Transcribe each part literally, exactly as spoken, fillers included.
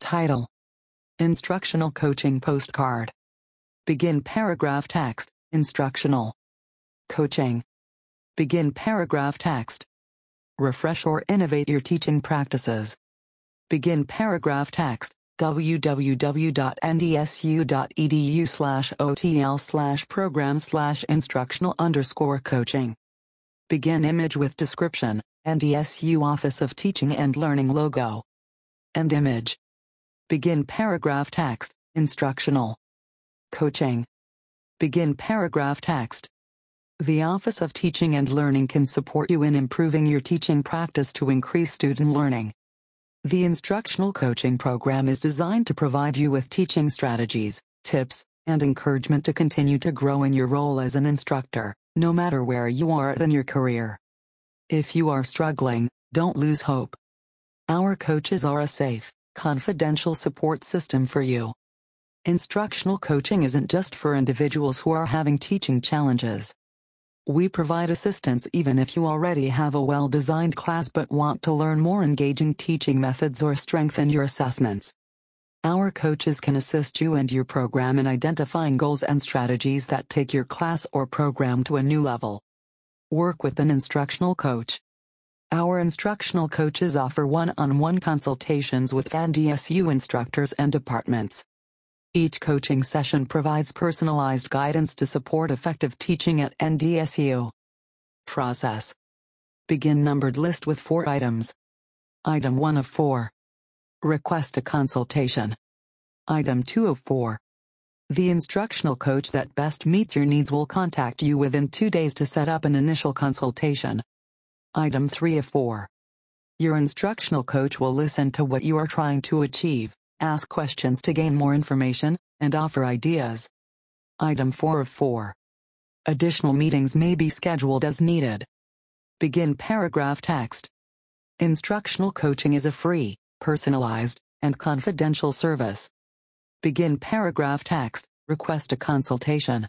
Title: Instructional Coaching Postcard. Begin paragraph text: Instructional Coaching. Begin paragraph text: Refresh or innovate your teaching practices. Begin paragraph text: w w w dot n d s u dot e d u slash o t l slash program slash instructional underscore coaching. Begin image with description: N D S U Office of Teaching and Learning logo. End image. Begin paragraph text: Instructional Coaching. Begin paragraph text: The Office of Teaching and Learning can support you in improving your teaching practice to increase student learning. The instructional coaching program is designed to provide you with teaching strategies, tips, and encouragement to continue to grow in your role as an instructor, no matter where you are at in your career. If you are struggling, don't lose hope. Our coaches are a safe, confidential support system for you. Instructional coaching isn't just for individuals who are having teaching challenges. We provide assistance even if you already have a well-designed class but want to learn more engaging teaching methods or strengthen your assessments. Our coaches can assist you and your program in identifying goals and strategies that take your class or program to a new level. Work with an instructional coach. Our instructional coaches offer one-on-one consultations with N D S U instructors and departments. Each coaching session provides personalized guidance to support effective teaching at N D S U. Process: Begin numbered list with four items. Item one of four. Request a consultation. Item two of four. The instructional coach that best meets your needs will contact you within two days to set up an initial consultation. Item three of four. Your instructional coach will listen to what you are trying to achieve, ask questions to gain more information, and offer ideas. Item four of four. Additional meetings may be scheduled as needed. Begin paragraph text. Instructional coaching is a free, personalized, and confidential service. Begin paragraph text: Request a consultation.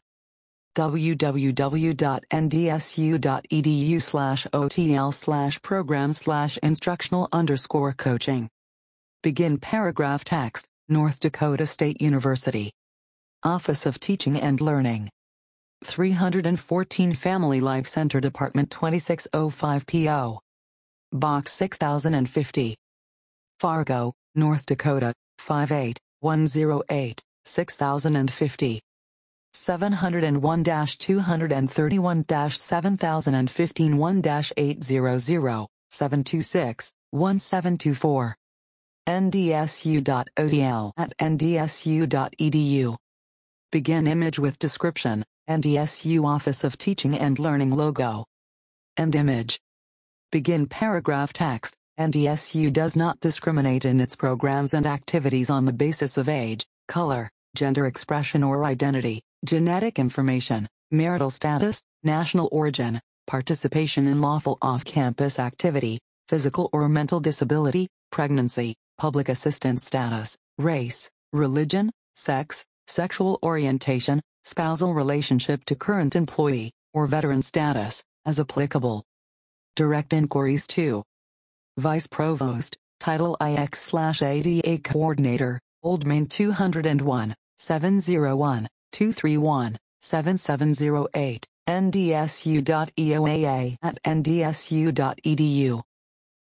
w w w dot n d s u dot e d u slash o t l slash program slash instructional underscore coaching. Begin paragraph text: North Dakota State University. Office of Teaching and Learning. three hundred fourteen Family Life Center Department twenty-six oh five P O Box six thousand fifty. Fargo, North Dakota, five eight one zero eight, six thousand fifty. seven oh one two three one seven thousand fifteen one eight hundred, seven two six, one seven two four. n d s u dot o t l at n d s u dot e d u. Begin image with description: N D S U Office of Teaching and Learning logo. End image. Begin paragraph text: N D S U does not discriminate in its programs and activities on the basis of age, color, gender expression or identity, genetic information, marital status, national origin, participation in lawful off-campus activity, physical or mental disability, pregnancy, public assistance status, race, religion, sex, sexual orientation, spousal relationship to current employee, or veteran status, as applicable. Direct inquiries to Vice Provost, Title I X slash A D A Coordinator, Old Main two oh one, seven oh one, two three one, seven seven oh eight, n d s u dot e o a a at n d s u dot e d u.